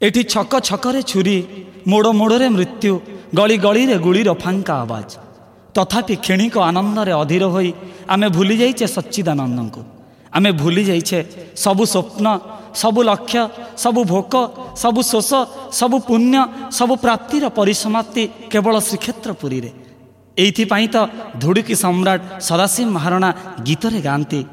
एठी छक छकरे छुरी मोड़ मोड़े मृत्यु गली गली रे गुलीर फांका आवाज तथापि क्षणिक आनंद रे अधीर होई आमे भूली जाइछे सच्चिदानंद को। आमे भूली जाइछे सबु स्वप्न सबु लक्ष्य सबु भोक सबु शोष सबु पुण्य सबु प्राप्तिर परिसमाप्ति केवल श्रीक्षेत्र पुरी रे। एइथिपाई तो धुड़ुकी सम्राट सदाशिव महाराणा गीतरे गांती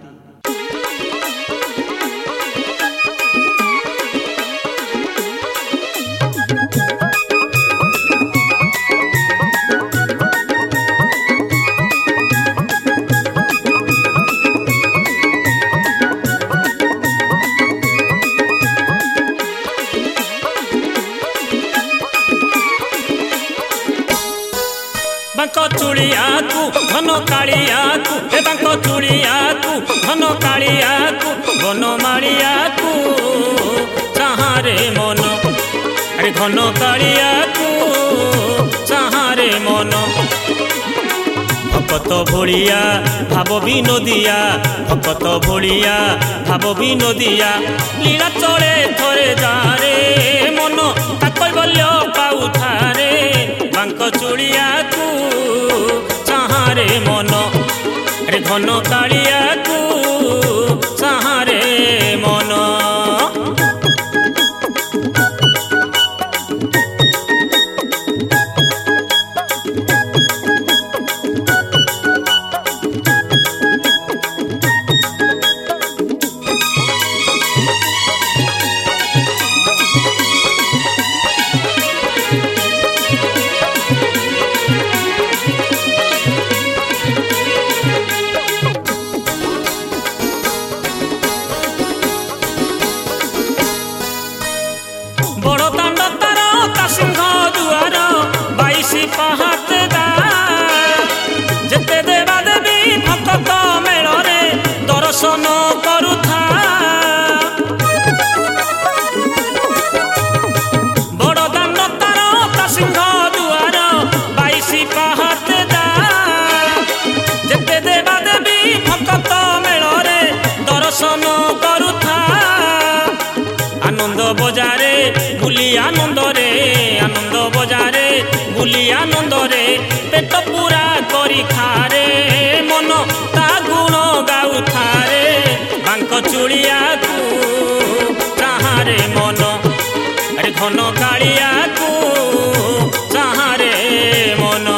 बांको चूड़िया को घन कालिया को बांको चूड़िया को घन कालिया को बन माड़िया को चाहारे मन अरे घन कालिया को चाहारे मन भकत भोलिया भाव विनोदिया भकत भोलिया भाव विनोदिया लीला चले थरे जारे मन ताकई बल्य पाउथारे बांको चूड़िया को चाहारे मन अरे घन कालिया को चाहारे मन। दर्शन करुथा बड़ दान तार सिंह दुआर 22 पाहात दा जेते देवा देवी भक्त मेଳରେ दर्शन करुथा आनंद बजारे बुली आनंद बजारे बुली आनंद रे पेट पूरा करी खारे मन ता गुण गाउथारे बांको चूड़िया को चाहारे मन अरे घन कालिया को चाहारे मन।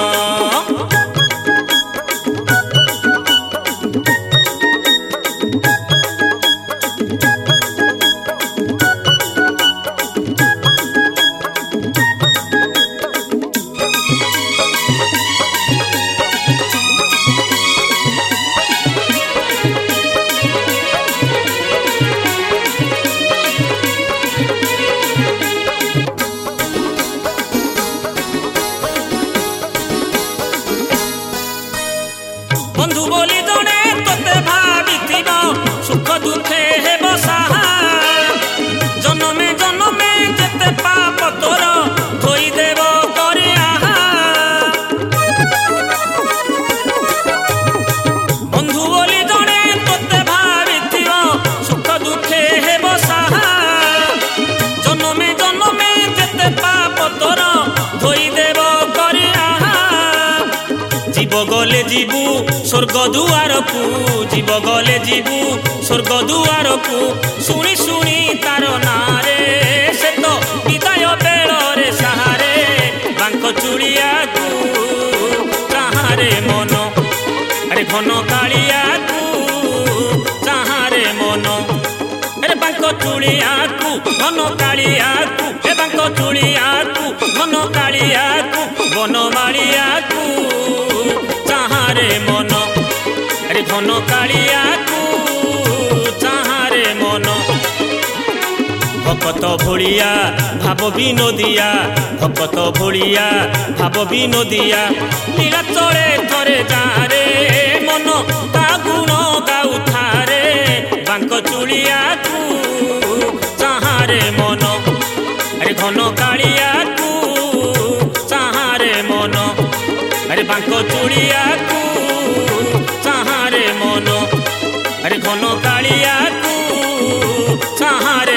बंधु बोली जड़े तोते भावी सुख दुखे हे बसाहा जन्मे जन्मे जेते पाप तोर धोई देव करिया बंधु बोली जड़े तोते भावी सुख दुखे हे बसाहा जन्मे जन्मे जेते पाप तोर धोई देव करिया जीव गले जीवु स्वर्ग दुआर को जीव गले जीवु स्वर्ग दुआर को शुणी शुणी तार नारे से तो विदाय बेल रे सहारे बांको चूड़िया को चाहारे मन अरे घन कालिया को चाहारे मन अरे बांको चूड़िया को घन कालिया को बांको चूड़िया को घन कालिया को बन माड़िया को चाहारे मन अरे घन कालिया को चाहारे मन भकत भोलिया भाव विनोदिया भकत भोलिया भाव विनोदिया लीला चले थरे जारे मन ता गुण गाउथारे बांको चूड़िया को चाहारे मन अरे घन कालिया को चाहारे मन अरे बांको चूड़िया को चाहारे मन अरे घन कालिया को चाहारे